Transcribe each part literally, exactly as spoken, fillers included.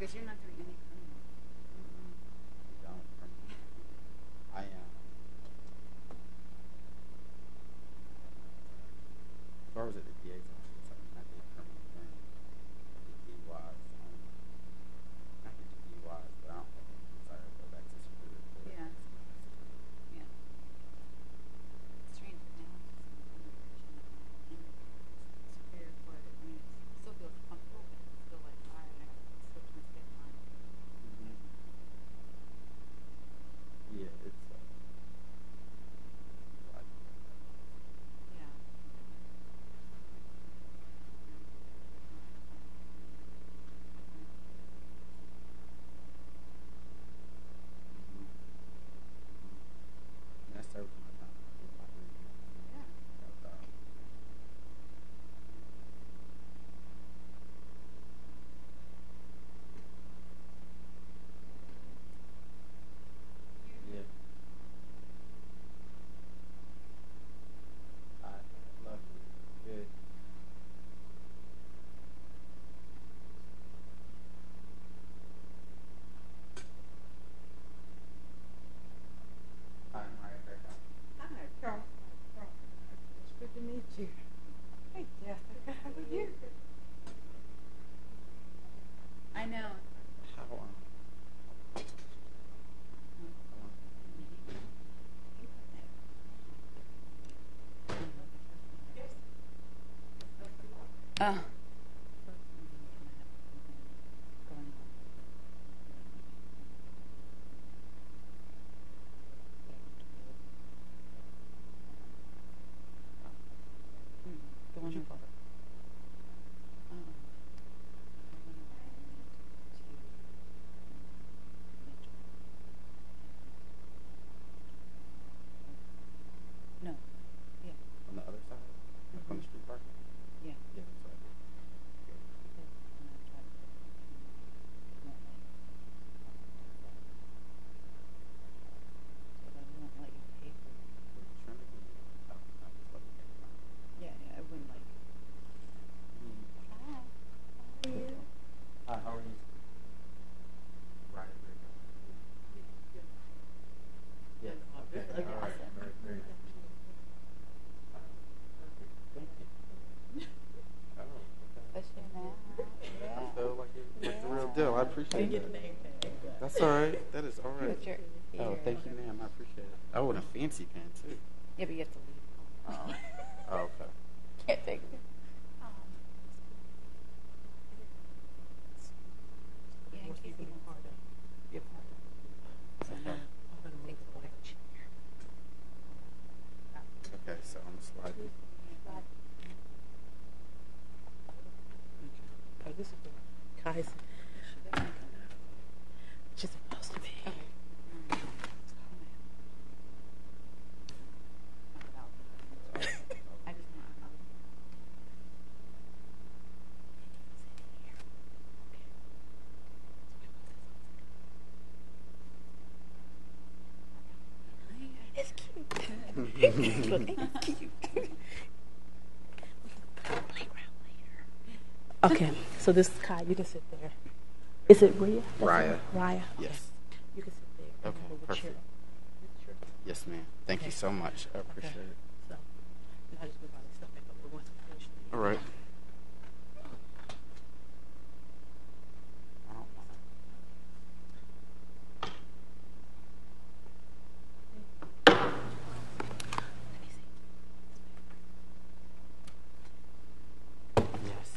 because you're not doing any criminal. Mm-hmm. We don't. I am. As far as at the D A's office, I mean, I did criminal then. I did D U Is only. I did D U Is, but I don't have any desire to go back to Superior Court. Yeah. Yeah. It's strange now. In Superior Court, I mean, it still feels comfortable, but it's still like, all right, I still trying to stay in line. Mm-hmm. Yeah, it's uh, like, Yeah. mm-hmm. Mm-hmm. And I served my time. I did my three years. Yeah. That was all. Yeah. I love you. Good. Hi, Maria Fairchild. Hi, Carl. Carl. It's good to meet you. Hey, Jessica, how are you? I know. How um, how um, Uh. The one what'd you with- call it? um, I went around to No. Yeah. On the other side? Like on the street parking? Yeah. Yeah, that's what I did. Good. Because when I tried to put it in, it won't let you. So that won't let you pay for it. Were you trying to do it? Oh, no, just let me take it out. Yeah, yeah, it wouldn't like. Mm. Hi. How are you? Hi, how are you? Right, very good. Yes, okay, Okay, all right, awesome. very, very nice to meet you. Uh, perfect, thank you. Oh, okay. Especially now. Yeah. I feel like it, like the real Yeah. deal. I appreciate Thank that. you. That's all right. That is all right. Put your Oh, ear. thank you, ma'am. I appreciate it. Oh, and a fancy pen too. Yeah, but you have to leave. Oh, oh okay. Can't take it. Yeah, in case he wants to be a part of it. So, take the black chair. Okay, so I'm sliding. Oh, this is the Kaiser. She's supposed to be. I just want to It's cute. Look, it's cute. Playground later. Okay, so this is Kai. You can sit there. Is it Rhea? That's Raya. it? Raya. Okay. Yes. You can sit there. and Okay, have a little perfect. chair. Chair. Yes, ma'am. Thank you Okay. so much. I appreciate Okay. it. So, and I just move all this stuff back up. But once I finish, All right. I don't mind. Yes.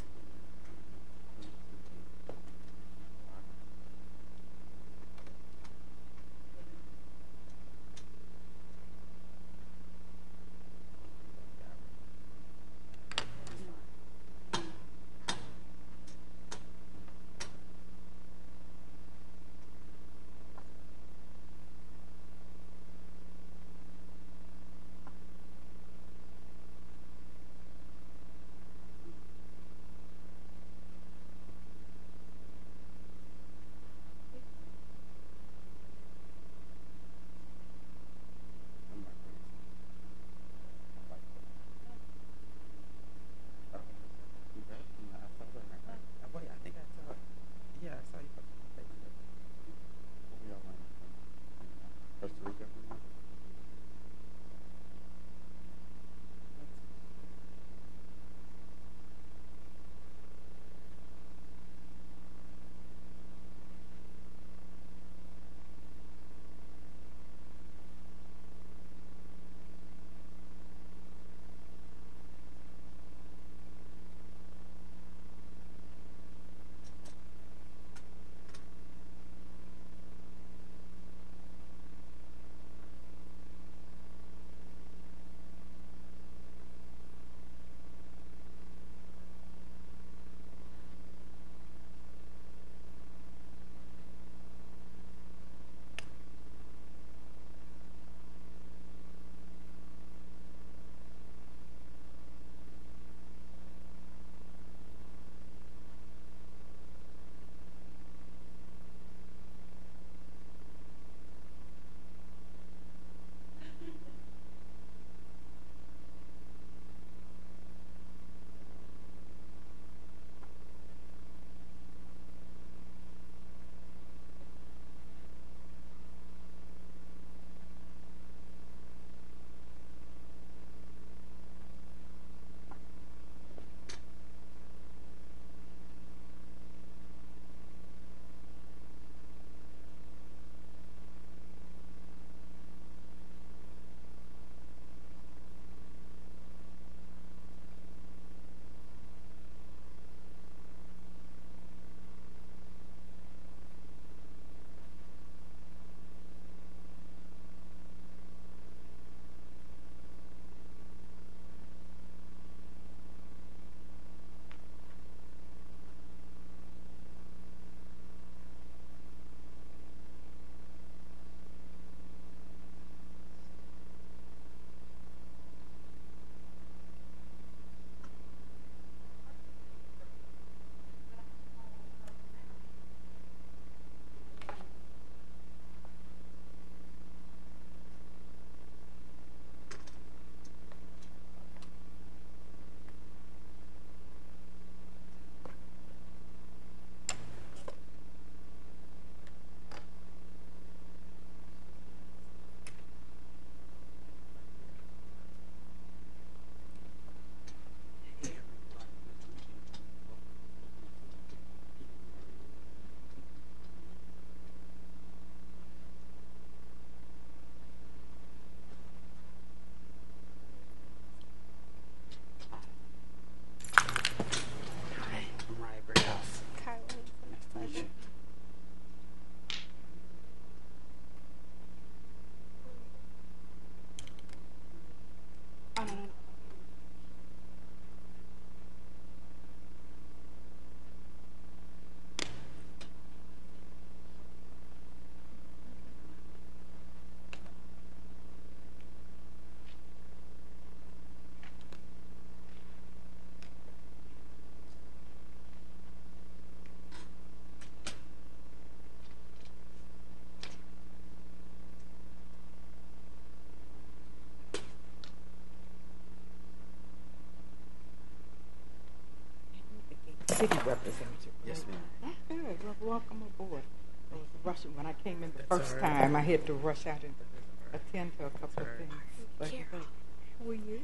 city representative. Yes, ma'am. That's good. Well, welcome aboard. I was rushing when I came in the That's first all right. time. I had to rush out and attend to a couple That's of all right. things. But, but who are you?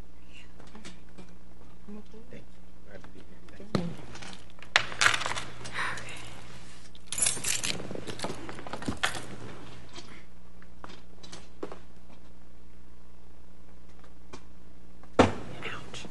Welcome aboard. Thank you. Glad to be here. Thank you. Ouch.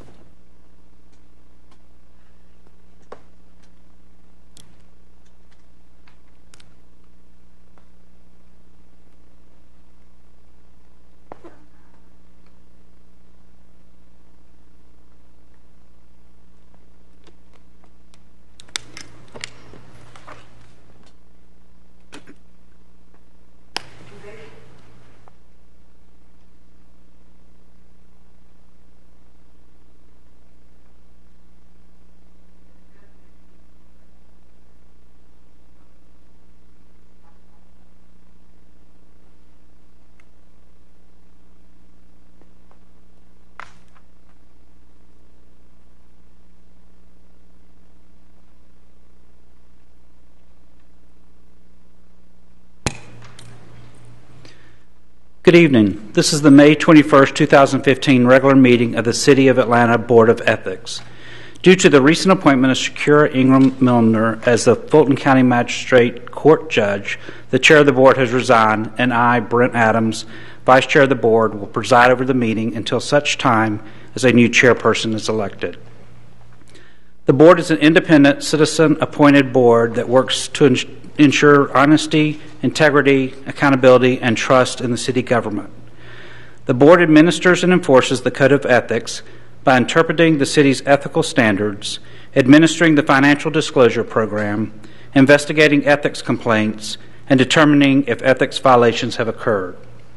Good evening. This is the May twenty-first, two thousand fifteen regular meeting of the City of Atlanta Board of Ethics. Due to the recent appointment of Shakira Ingram Milner as the Fulton County Magistrate Court Judge, the Chair of the Board has resigned, and I, Brent Adams, Vice Chair of the Board, will preside over the meeting until such time as a new chairperson is elected. The Board is an independent, citizen-appointed board that works to ensure ensure honesty, integrity, accountability, and trust in the city government. The board administers and enforces the Code of Ethics by interpreting the city's ethical standards, administering the financial disclosure program, investigating ethics complaints, and determining if ethics violations have occurred.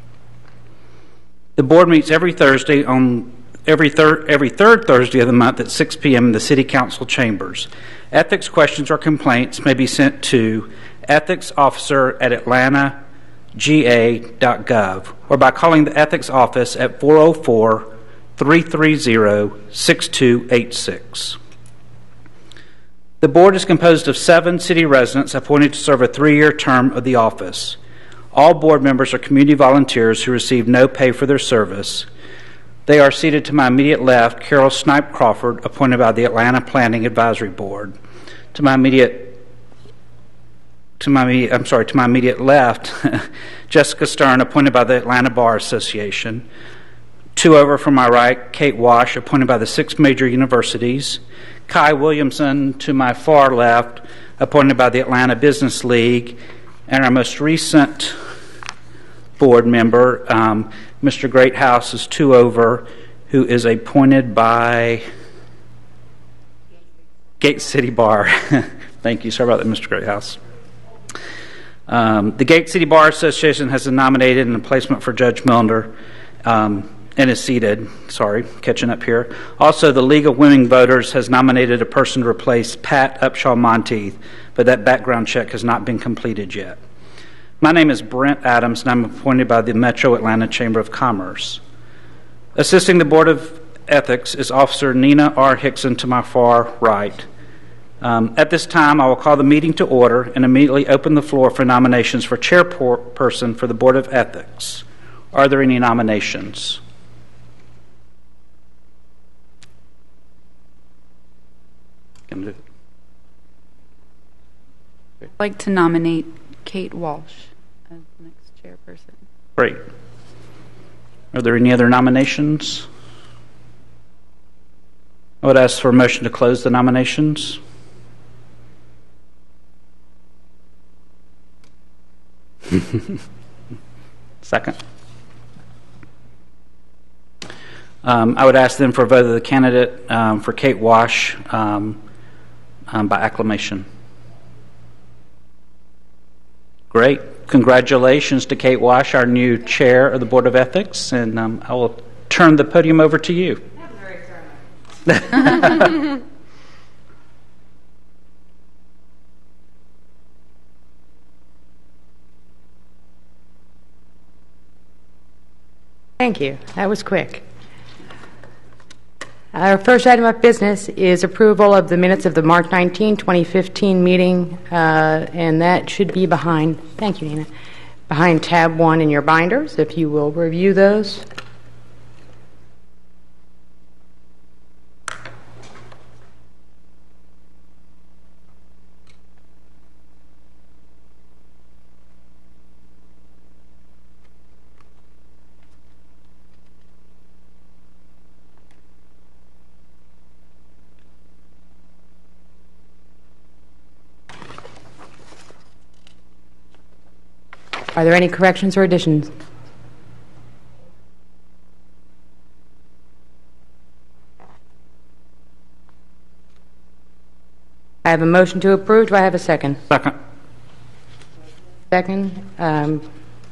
The board meets every Thursday on every third every third Thursday of the month at six p.m. in the City Council chambers. Ethics questions or complaints may be sent to ethics officer at atlanta g a dot gov or by calling the ethics office at four oh four, three three zero, six two eight six. The board is composed of seven city residents appointed to serve a three-year term of the office. All board members are community volunteers who receive no pay for their service. They are seated to my immediate left, Carol Snipe Crawford, appointed by the Atlanta Planning Advisory Board. To my immediate To my, I'm sorry, to my immediate left, Jessica Stern, appointed by the Atlanta Bar Association. Two over from my right, Kate Wash, appointed by the six major universities. Kai Williamson, to my far left, appointed by the Atlanta Business League. And our most recent board member, um, Mister Greathouse, is two over, who is appointed by Gate City Bar. Thank you. Sorry about that, Mister Greathouse. Um, the Gate City Bar Association has nominated an placement for Judge Milner um, and is seated. Sorry, catching up here. Also, the League of Women Voters has nominated a person to replace Pat Upshaw Monteith, but that background check has not been completed yet. My name is Brent Adams, and I'm appointed by the Metro Atlanta Chamber of Commerce. Assisting the Board of Ethics is Officer Nina R. Hickson to my far right. Um, at this time, I will call the meeting to order and immediately open the floor for nominations for chairperson for the Board of Ethics. Are there any nominations? Can I do it? I'd like to nominate Kate Walsh as the next chairperson. Great. Are there any other nominations? I would ask for a motion to close the nominations. Second. Um, I would ask then for a vote of the candidate um, for Kate Wash um, um, by acclamation. Great. Congratulations to Kate Wash, our new chair of the Board of Ethics, and um, I will turn the podium over to you. That was very thorough. Thank you. That was quick. Our first item of business is approval of the minutes of the March nineteenth, twenty fifteen meeting, uh, and that should be behind, thank you, Nina, behind tab one in your binders, if you will review those. Are there any corrections or additions? I have a motion to approve. Do I have a second? Second. Second. Um,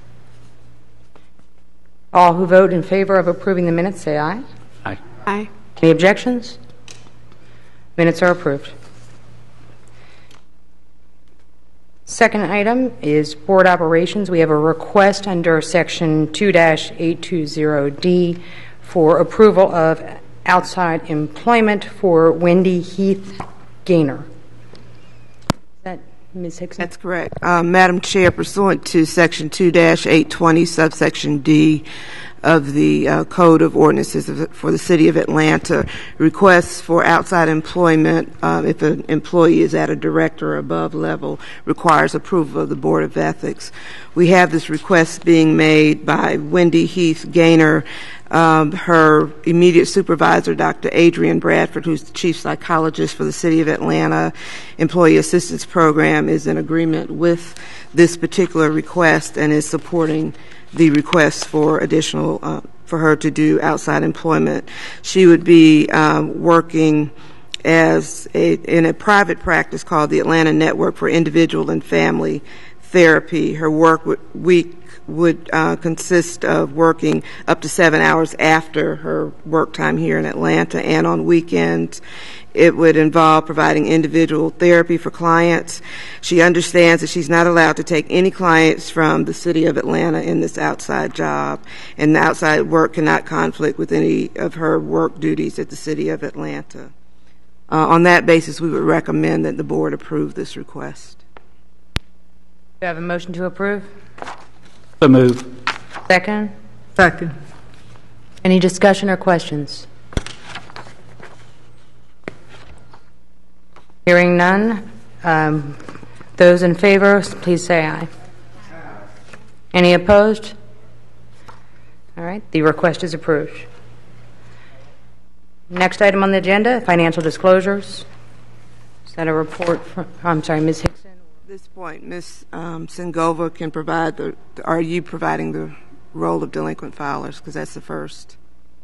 all who vote in favor of approving the minutes say aye. Aye. Aye. Any objections? Minutes are approved. Second item is board operations. We have a request under section two dash eight two zero D for approval of outside employment for Wendy Heath Gaynor. Is that Miz Hickson? That's correct. Uh, Madam Chair, pursuant to section two dash eight twenty subsection D of the uh, Code of Ordinances of, for the City of Atlanta, requests for outside employment, uh, if an employee is at a director or above level, requires approval of the Board of Ethics. We have this request being made by Wendy Heath Gaynor. Um, her immediate supervisor, Doctor Adrian Bradford, who's the chief psychologist for the City of Atlanta Employee Assistance Program, is in agreement with this particular request and is supporting the request for additional, uh, for her to do outside employment. She would be um, working as a, in a private practice called the Atlanta Network for Individual and Family Therapy. Her work would, week would uh, consist of working up to seven hours after her work time here in Atlanta and on weekends. It would involve providing individual therapy for clients. She understands that she's not allowed to take any clients from the City of Atlanta in this outside job, and the outside work cannot conflict with any of her work duties at the City of Atlanta. Uh, on that basis, we would recommend that the board approve this request. Do you have a motion to approve? So move. Second? Second. Any discussion or questions? Hearing none, um, those in favor, please say aye. Any opposed? All right, the request is approved. Next item on the agenda, financial disclosures. Is that a report from, I'm sorry, Miz Hickson? At this point, Miz Um, Singova can provide the, are you providing the role of delinquent filers? Because that's the first.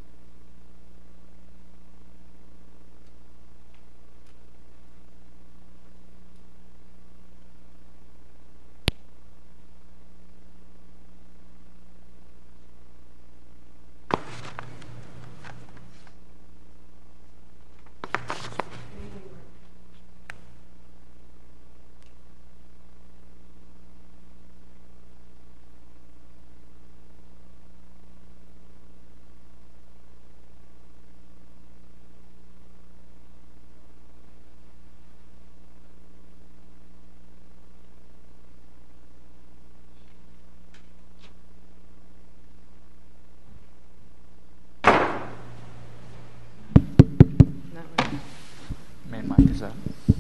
Main mic is up.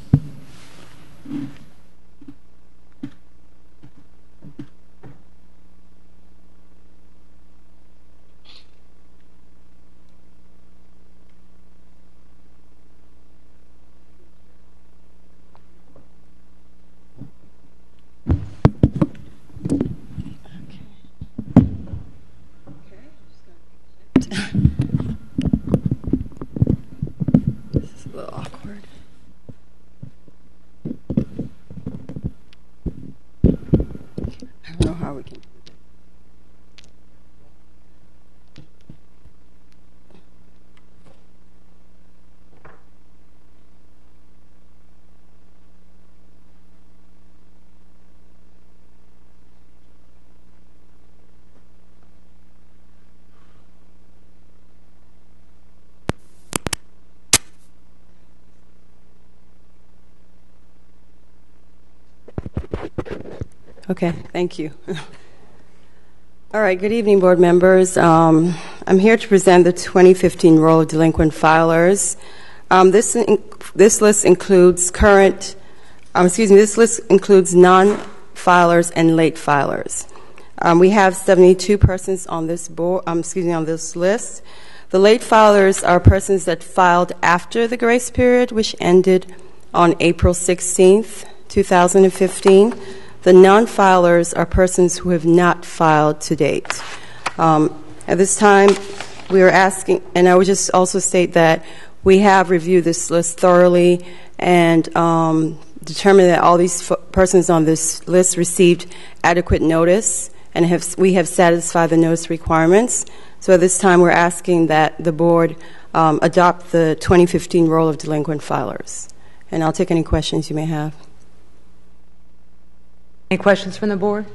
This is a little awkward. I don't know how we can. Okay, thank you. All right, good evening, board members. Um, I'm here to present the twenty fifteen roll of delinquent filers. Um, this in, this list includes current, um, excuse me, this list includes non-filers and late filers. Um, we have seventy-two persons on this board, um, excuse me, on this list. The late filers are persons that filed after the grace period, which ended on April sixteenth, two thousand fifteen. The non-filers are persons who have not filed to date. Um, at this time, we are asking, and I would just also state that we have reviewed this list thoroughly and um, determined that all these f- persons on this list received adequate notice, and have, we have satisfied the notice requirements. So at this time, we're asking that the board um, adopt the twenty fifteen roll of delinquent filers. And I'll take any questions you may have. Any questions from the board?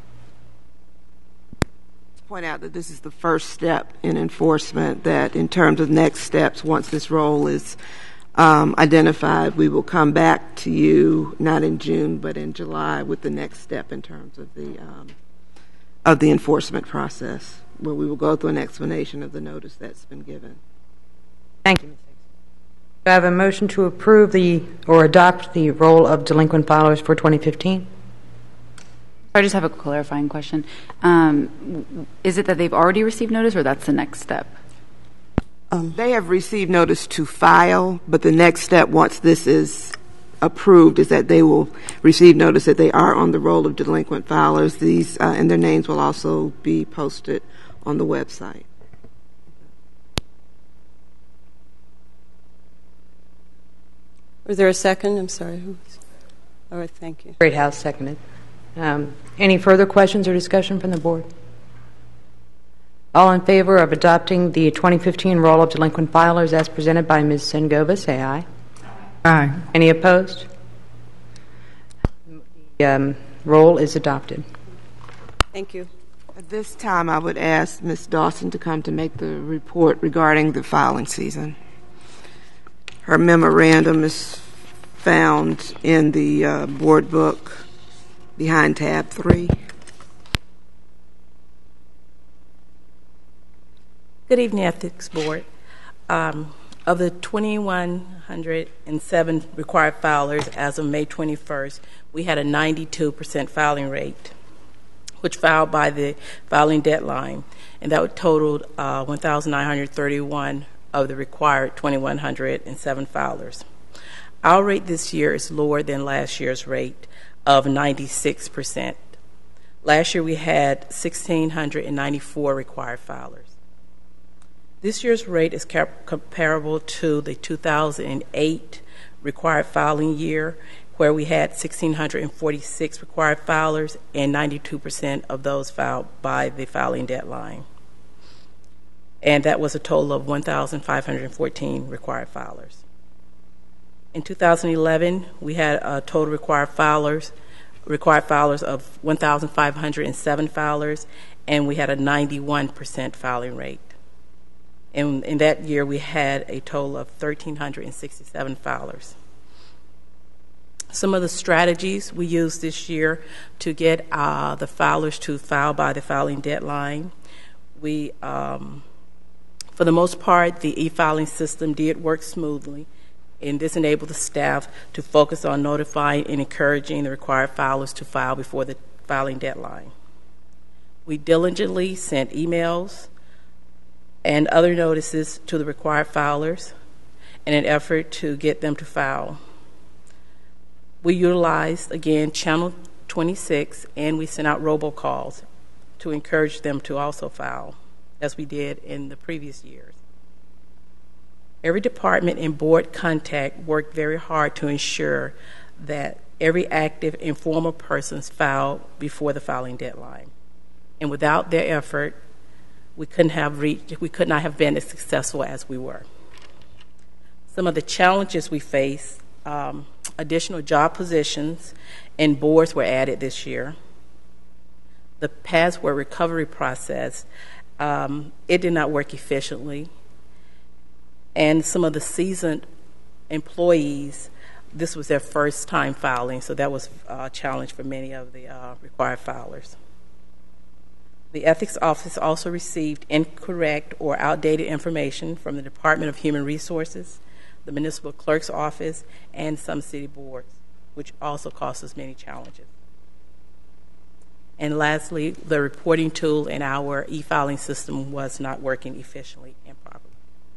Point out that this is the first step in enforcement, that in terms of next steps, once this role is um, identified, we will come back to you, not in June, but in July, with the next step in terms of the um, of the enforcement process, where we will go through an explanation of the notice that's been given. Thank you, Miz Hicks. Do I have a motion to approve the or adopt the roll of delinquent filers for twenty fifteen? I just have a clarifying question. Um, is it that they've already received notice, or that's the next step? Um, they have received notice to file, but the next step, once this is approved, is that they will receive notice that they are on the roll of delinquent filers. These uh, and their names will also be posted on the website. Was there a second? I'm sorry. All right, thank you. Great House, seconded. Um, any further questions or discussion from the board? All in favor of adopting the twenty fifteen roll of delinquent filers as presented by Miz Sengova, say aye. Aye. Any opposed? The um, roll is adopted. Thank you. At this time, I would ask Miz Dawson to come to make the report regarding the filing season. Her memorandum is found in the uh, board book behind tab three. Good evening, Ethics Board. Um, of the two thousand one hundred seven required filers as of May twenty-first, we had a ninety-two percent filing rate, which filed by the filing deadline, and that totaled uh, one thousand nine hundred thirty-one of the required two thousand one hundred seven filers. Our rate this year is lower than last year's rate of ninety-six percent. Last year we had one thousand six hundred ninety-four required filers. This year's rate is cap- comparable to the two thousand eight required filing year, where we had one thousand six hundred forty-six required filers, and ninety-two percent of those filed by the filing deadline. And that was a total of one thousand five hundred fourteen required filers. In two thousand eleven, we had a total required filers, required filers of one thousand five hundred seven filers, and we had a ninety-one percent filing rate. And in that year, we had a total of one thousand three hundred sixty-seven filers. Some of the strategies we used this year to get uh, the filers to file by the filing deadline, we, um, for the most part, the e-filing system did work smoothly, and this enabled the staff to focus on notifying and encouraging the required filers to file before the filing deadline. We diligently sent emails and other notices to the required filers in an effort to get them to file. We utilized, again, Channel twenty-six, and we sent out robocalls to encourage them to also file, as we did in the previous years. Every department and board contact worked very hard to ensure that every active and former person filed before the filing deadline. And without their effort, we couldn't have reached, we could not have been as successful as we were. Some of the challenges we face, um, additional job positions and boards were added this year. The password recovery process, um, it did not work efficiently. And some of the seasoned employees this was their first time filing, so that was a challenge for many of the uh, required filers. The Ethics Office also received incorrect or outdated information from the Department of Human Resources, the Municipal Clerk's Office, and some city boards, which also caused us many challenges. And lastly, the reporting tool in our e-filing system was not working efficiently and properly.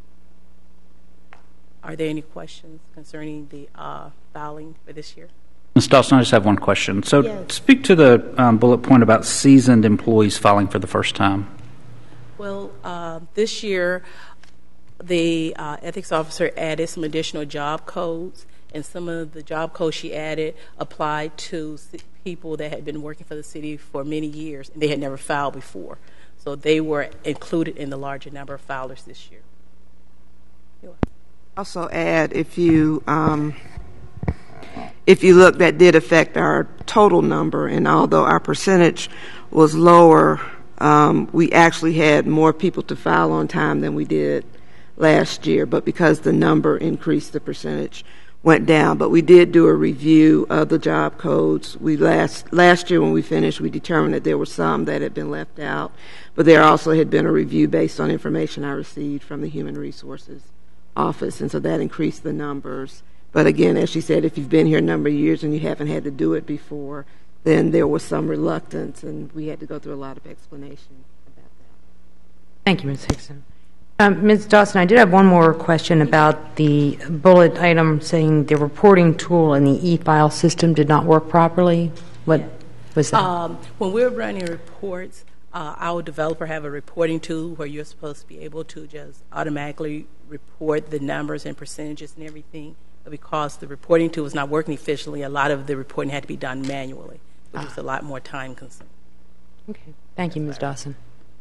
Are there any questions concerning the uh, filing for this year? Miz Dawson, I just have one question. So Yes. speak to the um, bullet point about seasoned employees filing for the first time. Well, uh, this year, the uh, ethics officer added some additional job codes, and some of the job codes she added applied to c- people that had been working for the city for many years, and they had never filed before. So they were included in the larger number of filers this year. You're welcome. Also add, if you um, if you look, that did affect our total number, and although our percentage was lower, um, we actually had more people to file on time than we did last year, but because the number increased, the percentage went down. But we did do a review of the job codes. We last last year when we finished, we determined that there were some that had been left out, but there also had been a review based on information I received from the Human Resources Office, and so that increased the numbers. But again, as she said, if you've been here a number of years and you haven't had to do it before, then there was some reluctance, and we had to go through a lot of explanation about that. Thank you, Miz Hickson. Um, Miz Dawson, I did have one more question about the bullet item saying the reporting tool in the e-file system did not work properly. What was that? Um, when we're running reports, uh, our developer have a reporting tool where you're supposed to be able to just automatically report the numbers and percentages and everything. But because the reporting tool was not working efficiently, a lot of the reporting had to be done manually, which was a lot more time consuming. Okay. Thank you, Miz Dawson.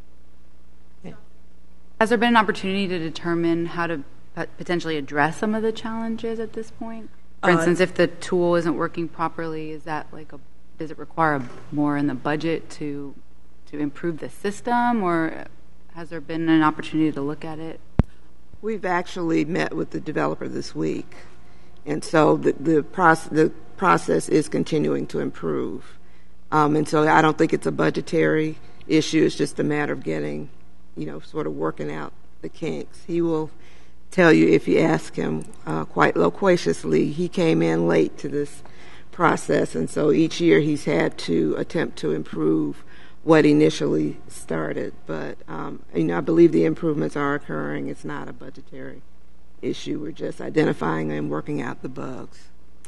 Has there been an opportunity to determine how to pot- potentially address some of the challenges at this point? For Uh, instance, if the tool isn't working properly, is that like a, does it require more in the budget to to improve the system, or has there been an opportunity to look at it? We've actually met with the developer this week, and so the the, proce- the process is continuing to improve. Um, and so I don't think it's a budgetary issue. It's just a matter of getting, you know, sort of working out the kinks. He will tell you, if you ask him uh, quite loquaciously, he came in late to this process, and so each year he's had to attempt to improve what initially started. But, um, you know, I believe the improvements are occurring. It's not a budgetary issue. We're just identifying and working out the bugs.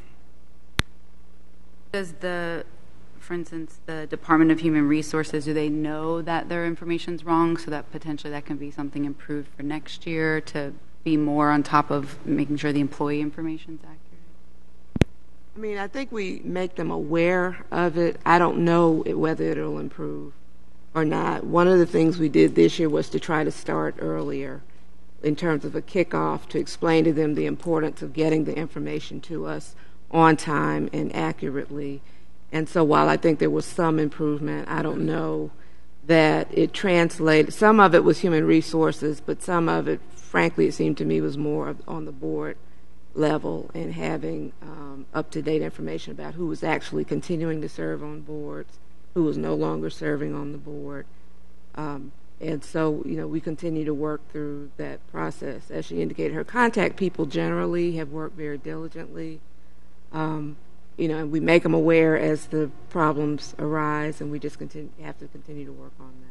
Does the, for instance, the Department of Human Resources, do they know that their information's wrong so that potentially that can be something improved for next year to be more on top of making sure the employee information's accurate? I mean, I think we make them aware of it. I don't know whether it'll improve or not. One of the things we did this year was to try to start earlier in terms of a kickoff to explain to them the importance of getting the information to us on time and accurately. And so while I think there was some improvement, I don't know that it translated. Some of it was human resources, but some of it, frankly, it seemed to me was more on the board level and having um, up-to-date information about who was actually continuing to serve on boards, who was no longer serving on the board. Um, and so, you know, we continue to work through that process. As she indicated, her contact people generally have worked very diligently. Um, you know, and we make them aware as the problems arise, and we just continue, have to continue to work on that.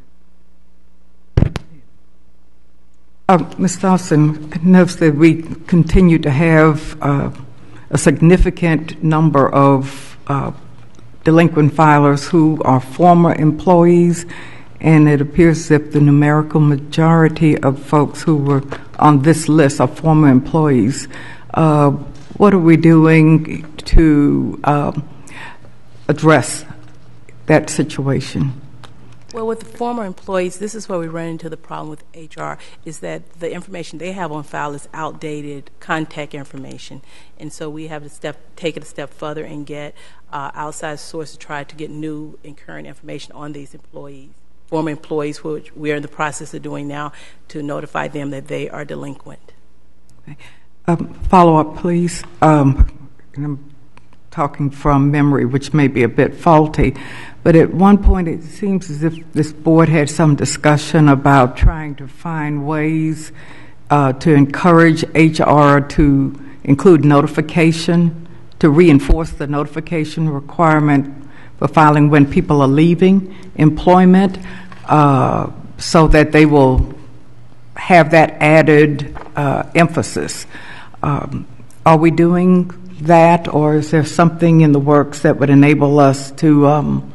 Uh, Miz Dawson notes that we continue to have uh, a significant number of uh, delinquent filers who are former employees, and it appears as if the numerical majority of folks who were on this list are former employees. Uh, what are we doing to uh, address that situation? Well, with the former employees, this is where we run into the problem with H R, is that the information they have on file is outdated contact information. And so we have to step, take it a step further and get uh, outside sources to try to get new and current information on these employees, former employees, which we are in the process of doing now to notify them that they are delinquent. Okay. Um, follow up, please. Um, and I'm talking from memory, which may be a bit faulty, but at one point it seems as if this board had some discussion about trying to find ways uh, to encourage H R to include notification, to reinforce the notification requirement for filing when people are leaving employment, uh, so that they will have that added uh, emphasis. Um, are we doing that, or is there something in the works that would enable us to um,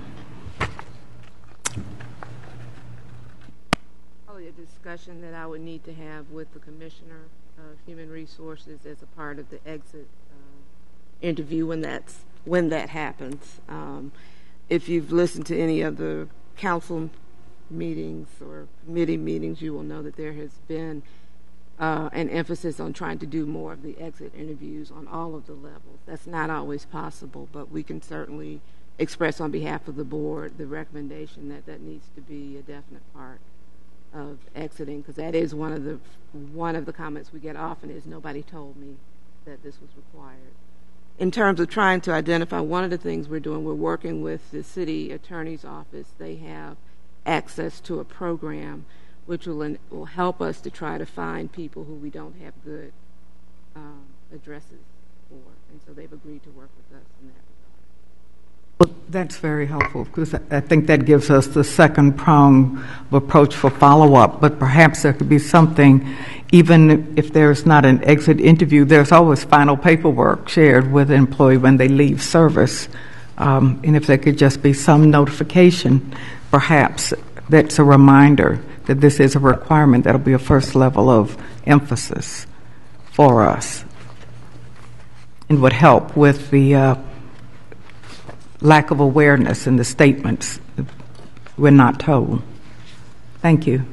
probably a discussion that I would need to have with the Commissioner of Human Resources as a part of the exit uh, interview when that's when that happens. Um, if you've listened to any of the council meetings or committee meetings, you will know that there has been Uh, an emphasis on trying to do more of the exit interviews on all of the levels. That's not always possible, but we can certainly express on behalf of the board the recommendation that that needs to be a definite part of exiting, because that is one of the one of the comments we get often is nobody told me that this was required. In terms of trying to identify, one of the things we're doing, we're working with the city attorney's office. They have access to a program which will, will help us to try to find people who we don't have good um, addresses for. And so they've agreed to work with us in that regard. Well, that's very helpful, because I think that gives us the second prong of approach for follow-up. But perhaps there could be something, even if there's not an exit interview, there's always final paperwork shared with the employee when they leave service. Um, and if there could just be some notification, perhaps that's a reminder that this is a requirement, that'll be a first level of emphasis for us and would help with the uh, lack of awareness in the statements we're not told. Thank you.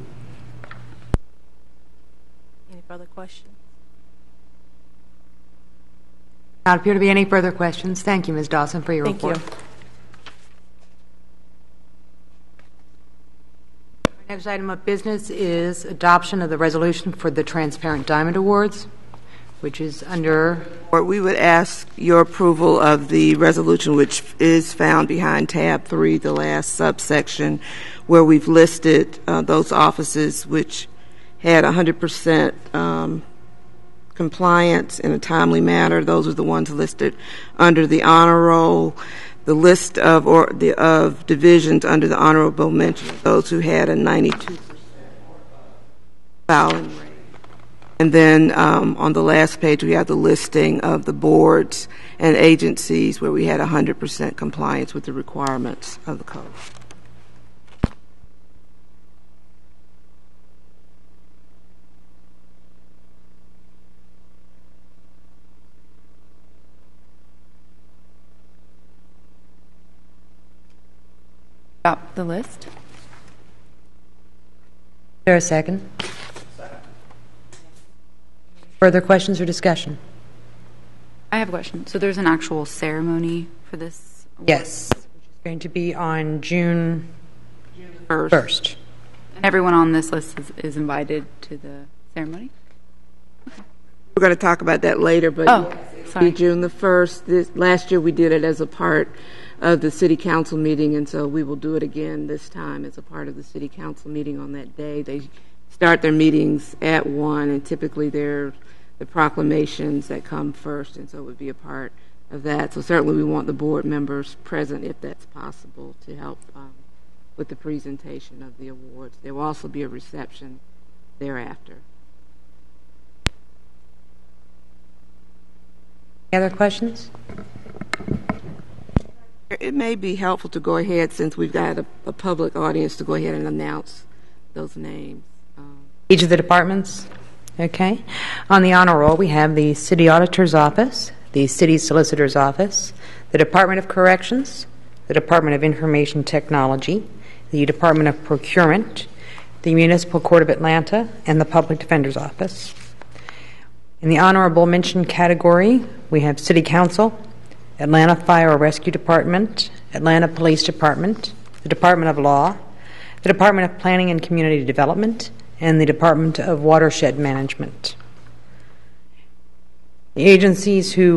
Any further questions? Not appear to be any further questions. Thank you, Miz Dawson, for your Thank report. you. Next item of business is adoption of the resolution for the Transparent Diamond Awards, which is under... Or we would ask your approval of the resolution, which is found behind tab three, the last subsection, where we've listed uh, those offices which had one hundred percent um, compliance in a timely manner. Those are the ones listed under the honor roll. The list of or the of divisions under the honorable mention, those who had a ninety-two percent filing rate. And then um, on the last page, we have the listing of the boards and agencies where we had one hundred percent compliance with the requirements of the code. Adopt the list. Is there a second? Second. Further questions or discussion? I have a question. So there's an actual ceremony for this award? Yes. Which is going to be on June First. first. And everyone on this list is, is invited to the ceremony? We're going to talk about that later, but Oh, yes, sorry. it'll be June the first. This, last year we did it as a part of the city council meeting, and so we will do it again this time as a part of the city council meeting on that day. They start their meetings at one, and typically they're the proclamations that come first, and so it would be a part of that. So certainly we want the board members present, if that's possible, to help um, with the presentation of the awards. There will also be a reception thereafter. Any other questions? It may be helpful to go ahead, since we've got a, a public audience, to go ahead and announce those names. Um, Each of the departments? Okay. On the honor roll, we have the City Auditor's Office, the City Solicitor's Office, the Department of Corrections, the Department of Information Technology, the Department of Procurement, the Municipal Court of Atlanta, and the Public Defender's Office. In the honorable mention category, we have City Council, Atlanta Fire Rescue Department, Atlanta Police Department, the Department of Law, the Department of Planning and Community Development, and the Department of Watershed Management. The agencies who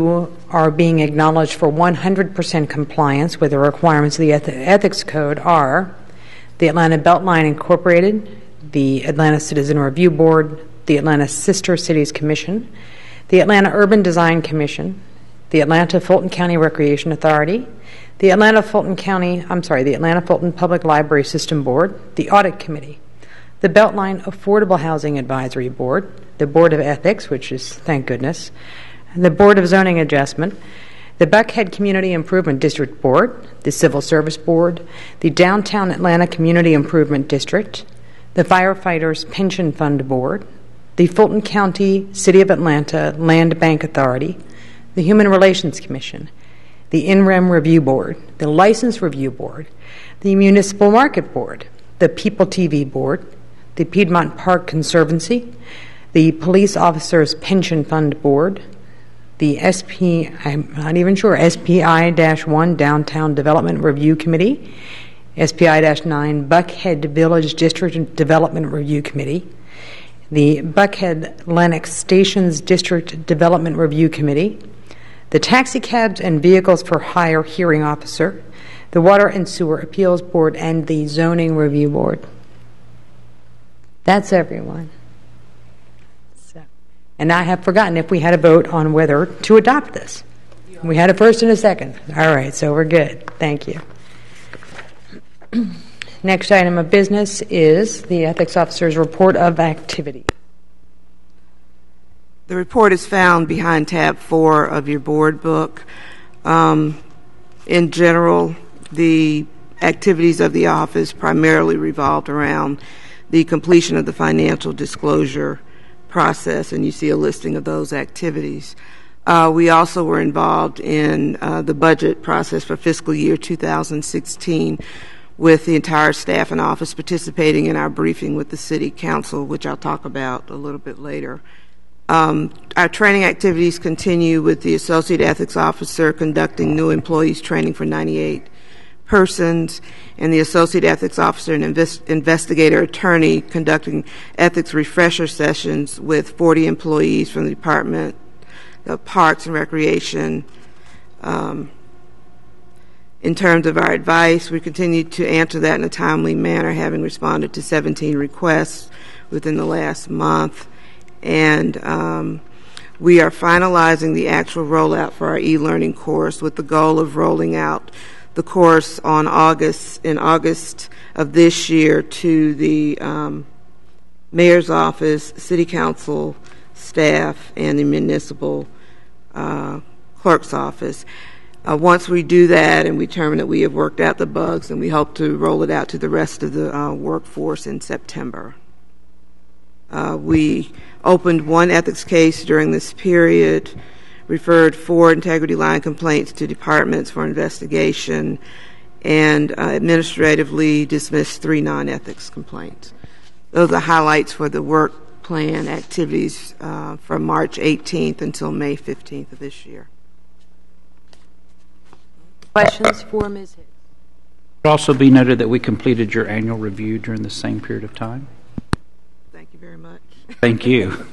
are being acknowledged for one hundred percent compliance with the requirements of the Eth- Ethics Code are the Atlanta Beltline Incorporated, the Atlanta Citizen Review Board, the Atlanta Sister Cities Commission, the Atlanta Urban Design Commission, the Atlanta Fulton County Recreation Authority, the Atlanta Fulton County, I'm sorry, the Atlanta Fulton Public Library System Board, the Audit Committee, the Beltline Affordable Housing Advisory Board, the Board of Ethics, which is, thank goodness, the Board of Zoning Adjustment, the Buckhead Community Improvement District Board, the Civil Service Board, the Downtown Atlanta Community Improvement District, the Firefighters Pension Fund Board, the Fulton County City of Atlanta Land Bank Authority, the Human Relations Commission, the N R E M Review Board, the License Review Board, the Municipal Market Board, the People T V Board, the Piedmont Park Conservancy, the Police Officers Pension Fund Board, the S P, I'm not even sure, S P I one Downtown Development Review Committee, S P I nine Buckhead Village District Development Review Committee, the Buckhead Lennox Stations District Development Review Committee, the Taxi Cabs and Vehicles for Hire Hearing Officer, the Water and Sewer Appeals Board, and the Zoning Review Board. That's everyone. So, and I have forgotten if we had a vote on whether to adopt this. We had a first and a second. All right, so we're good. Thank you. Next item of business is the Ethics Officer's Report of Activity. The report is found behind tab four of your board book. Um, in general, the activities of the office primarily revolved around the completion of the financial disclosure process, and you see a listing of those activities. Uh, we also were involved in uh, the budget process for fiscal year two thousand sixteen, with the entire staff and office participating in our briefing with the City Council, which I'll talk about a little bit later. Um, our training activities continue with the Associate Ethics Officer conducting new employees training for ninety-eight persons, and the Associate Ethics Officer and invest- Investigator Attorney conducting ethics refresher sessions with forty employees from the Department of Parks and Recreation. Um, in terms of our advice, we continue to answer that in a timely manner, having responded to seventeen requests within the last month. And um, we are finalizing the actual rollout for our e-learning course with the goal of rolling out the course on August in August of this year to the um, Mayor's Office, City Council staff, and the Municipal uh, Clerk's Office. Uh, once we do that and we determine that we have worked out the bugs, and we hope to roll it out to the rest of the uh, workforce in September. Uh, we opened one ethics case during this period, referred four integrity line complaints to departments for investigation, and uh, administratively dismissed three non-ethics complaints. Those are highlights for the work plan activities uh, from March eighteenth until May fifteenth of this year. Questions for Miz Hicks? It also be noted that we completed your annual review during the same period of time. Thank you very much. Thank you.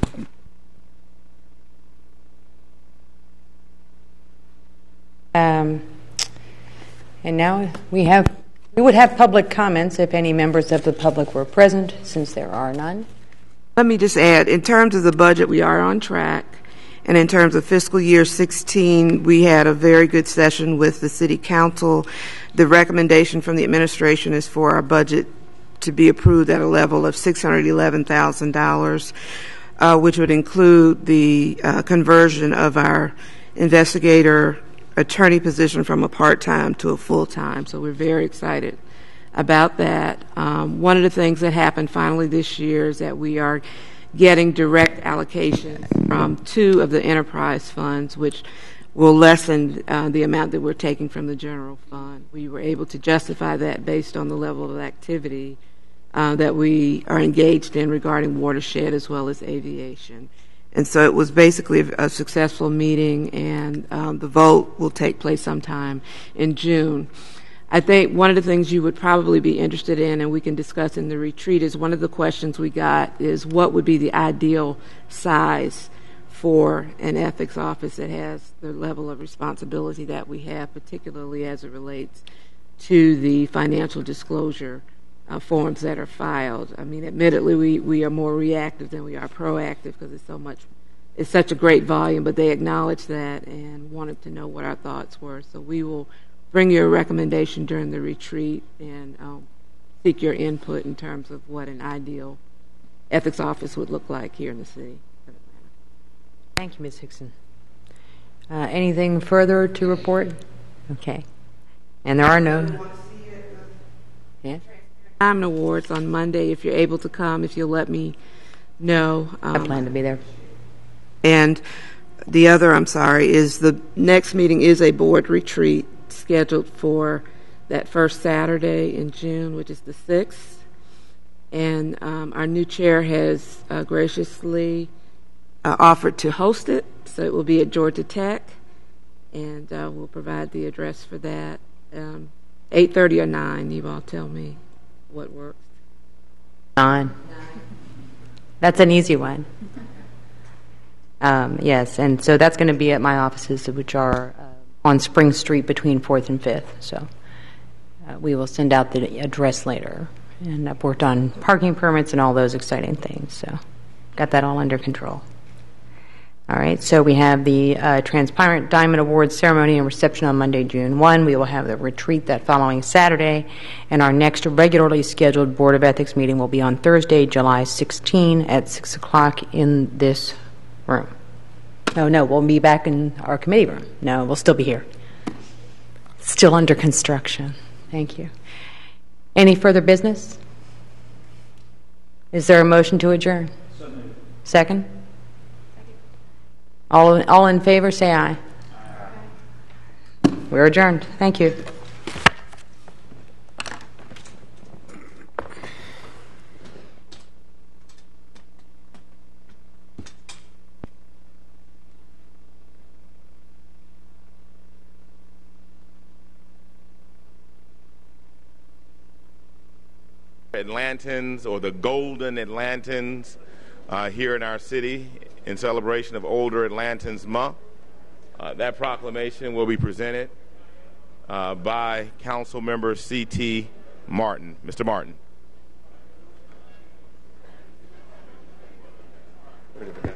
Um, and now we have, we would have public comments if any members of the public were present, since there are none. Let me just add, in terms of the budget, we are on track. And in terms of fiscal year sixteen, we had a very good session with the City Council. The recommendation from the administration is for our budget to be approved at a level of six hundred eleven thousand dollars, uh, which would include the uh, conversion of our investigator attorney position from a part-time to a full-time. So we're very excited about that. Um, one of the things that happened finally this year is that we are getting direct allocations from two of the enterprise funds, which will lessen uh, the amount that we're taking from the general fund. We were able to justify that based on the level of activity uh, that we are engaged in regarding watershed as well as aviation. And so it was basically a, a successful meeting, and um, the vote will take place sometime in June. I think one of the things you would probably be interested in, and we can discuss in the retreat, is one of the questions we got is what would be the ideal size for an ethics office that has the level of responsibility that we have, particularly as it relates to the financial disclosure uh, forms that are filed. I mean, admittedly, we, we are more reactive than we are proactive because it's so much, it's such a great volume, but they acknowledged that and wanted to know what our thoughts were. So we will bring you a recommendation during the retreat and um, seek your input in terms of what an ideal ethics office would look like here in the city of Atlanta. Thank you, Miz Hickson. Uh, anything further to report? Okay. And there are no... Yeah. Diamond Awards on Monday, if you're able to come, if you'll let me know. Um, I plan to be there. And the other, I'm sorry, is the next meeting is a board retreat scheduled for that first Saturday in June, which is the sixth. And um, our new chair has uh, graciously uh, offered to host it, so it will be at Georgia Tech, and uh, we'll provide the address for that. Um, eight thirty or nine, you all tell me what works. Nine. That's an easy one. Um, yes, and so that's going to be at my offices, which are uh, on Spring Street between fourth and fifth. So uh, we will send out the address later. And I've worked on parking permits and all those exciting things. So got that all under control. All right, so we have the uh, Transparent Diamond Awards ceremony and reception on Monday, June first. We will have the retreat that following Saturday. And our next regularly scheduled Board of Ethics meeting will be on Thursday, July sixteenth at six o'clock in this room. No, no, we'll be back in our committee room. No, we'll still be here. Still under construction. Thank you. Any further business? Is there a motion to adjourn? Second? All, all in favor, say aye. Aye. We're adjourned. Thank you. Atlantans, or the Golden Atlantans, uh, here in our city in celebration of Older Atlantans Month. Uh, that proclamation will be presented uh, by Council Member C T Martin. Mister Martin.